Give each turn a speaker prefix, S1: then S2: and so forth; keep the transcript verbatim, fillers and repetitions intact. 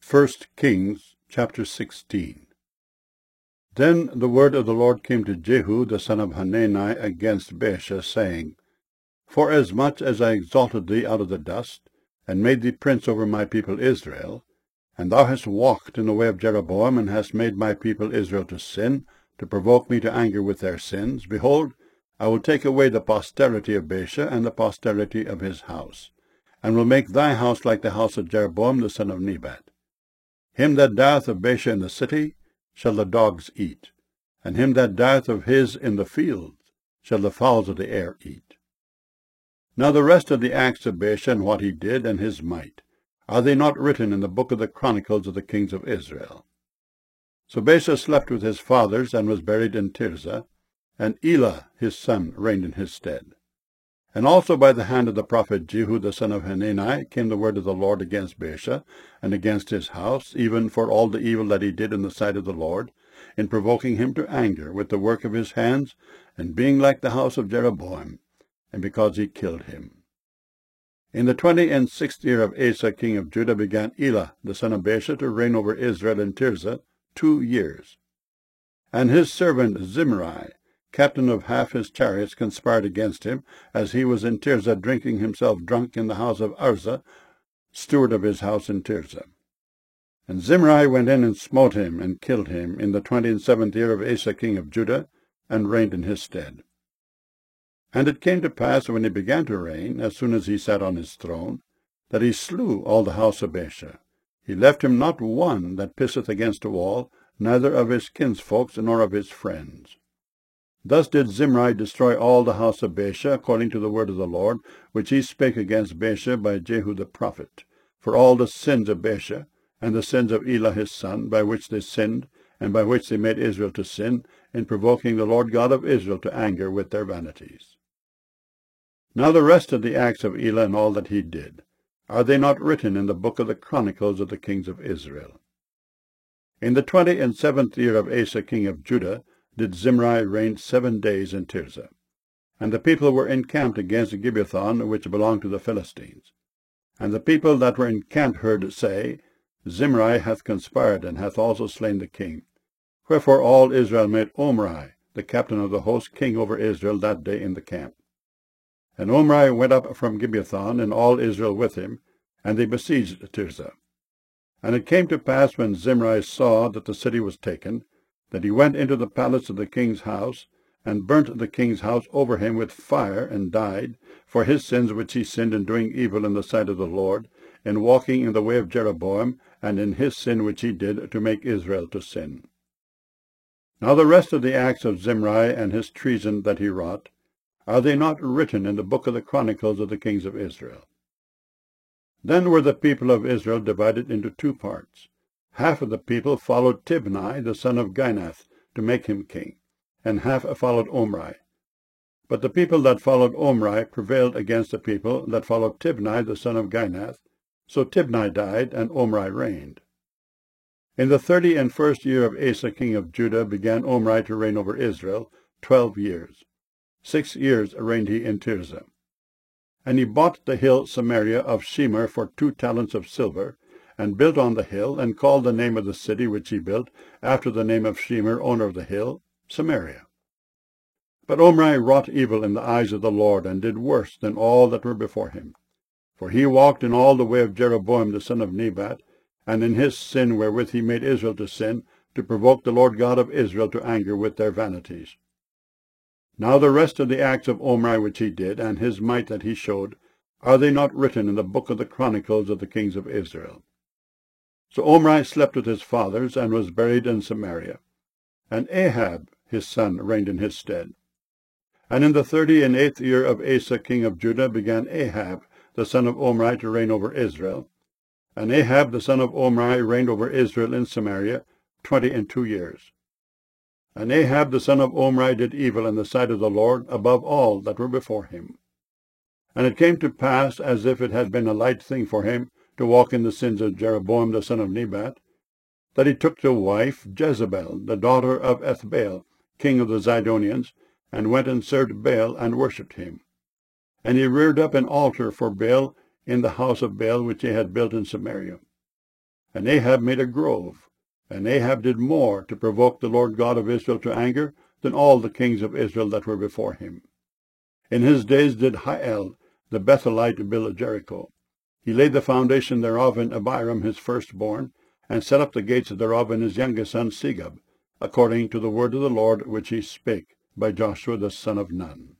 S1: First Kings chapter sixteen. Then the word of the Lord came to Jehu the son of Hanani against Baasha, saying, Forasmuch as I exalted thee out of the dust, and made thee prince over my people Israel, and thou hast walked in the way of Jeroboam, and hast made my people Israel to sin, to provoke me to anger with their sins, behold, I will take away the posterity of Baasha and the posterity of his house, and will make thy house like the house of Jeroboam the son of Nebat. Him that dieth of Baasha in the city shall the dogs eat, and him that dieth of his in the fields shall the fowls of the air eat. Now the rest of the acts of Baasha, and what he did, and his might, are they not written in the book of the chronicles of the kings of Israel? So Baasha slept with his fathers, and was buried in Tirzah, and Elah his son reigned in his stead. And also by the hand of the prophet Jehu the son of Hanani came the word of the Lord against Baasha, and against his house, even for all the evil that he did in the sight of the Lord, in provoking him to anger with the work of his hands, and being like the house of Jeroboam, and because he killed him. In the twenty and sixth year of Asa king of Judah began Elah the son of Baasha to reign over Israel in Tirzah two years. And his servant Zimri, captain of half his chariots, conspired against him, as he was in Tirzah drinking himself drunk in the house of Arza, steward of his house in Tirzah. And Zimri went in and smote him, and killed him, in the twenty and seventh year of Asa king of Judah, and reigned in his stead. And it came to pass, when he began to reign, as soon as he sat on his throne, that he slew all the house of Baasha. He left him not one that pisseth against a wall, neither of his kinsfolks, nor of his friends. Thus did Zimri destroy all the house of Baasha, according to the word of the Lord, which he spake against Baasha by Jehu the prophet, for all the sins of Baasha, and the sins of Elah his son, by which they sinned, and by which they made Israel to sin, in provoking the Lord God of Israel to anger with their vanities. Now the rest of the acts of Elah, and all that he did, are they not written in the book of the chronicles of the kings of Israel? In the twenty and seventh year of Asa king of Judah did Zimri reign seven days in Tirzah. And the people were encamped against Gibbethon, which belonged to the Philistines. And the people that were encamped heard say, Zimri hath conspired, and hath also slain the king. Wherefore all Israel made Omri, the captain of the host, king over Israel that day in the camp. And Omri went up from Gibbethon, and all Israel with him, and they besieged Tirzah. And it came to pass, when Zimri saw that the city was taken, that he went into the palace of the king's house, and burnt the king's house over him with fire, and died, for his sins which he sinned in doing evil in the sight of the Lord, in walking in the way of Jeroboam, and in his sin which he did to make Israel to sin. Now the rest of the acts of Zimri, and his treason that he wrought, are they not written in the book of the chronicles of the kings of Israel? Then were the people of Israel divided into two parts. Half of the people followed Tibni the son of Ginath to make him king, and half followed Omri. But the people that followed Omri prevailed against the people that followed Tibni the son of Ginath, so Tibni died, and Omri reigned. In the thirty and first year of Asa king of Judah began Omri to reign over Israel twelve years. Six years reigned he in Tirzah. And he bought the hill Samaria of Shemer for two talents of silver, and built on the hill, and called the name of the city which he built, after the name of Shemer, owner of the hill, Samaria. But Omri wrought evil in the eyes of the Lord, and did worse than all that were before him. For he walked in all the way of Jeroboam the son of Nebat, and in his sin wherewith he made Israel to sin, to provoke the Lord God of Israel to anger with their vanities. Now the rest of the acts of Omri which he did, and his might that he showed, are they not written in the book of the chronicles of the kings of Israel? So Omri slept with his fathers, and was buried in Samaria. And Ahab his son reigned in his stead. And in the thirty and eighth year of Asa king of Judah began Ahab the son of Omri to reign over Israel. And Ahab the son of Omri reigned over Israel in Samaria twenty and two years. And Ahab the son of Omri did evil in the sight of the Lord above all that were before him. And it came to pass, as if it had been a light thing for him to walk in the sins of Jeroboam the son of Nebat, that he took to wife Jezebel, the daughter of Ethbaal, king of the Zidonians, and went and served Baal, and worshipped him. And he reared up an altar for Baal in the house of Baal which he had built in Samaria. and Ahab made a grove. And Ahab did more to provoke the Lord God of Israel to anger than all the kings of Israel that were before him. In his days did Hiel the Bethelite build Jericho. He laid the foundation thereof in Abiram his firstborn, and set up the gates thereof in his youngest son Segub, according to the word of the Lord which he spake by Joshua the son of Nun.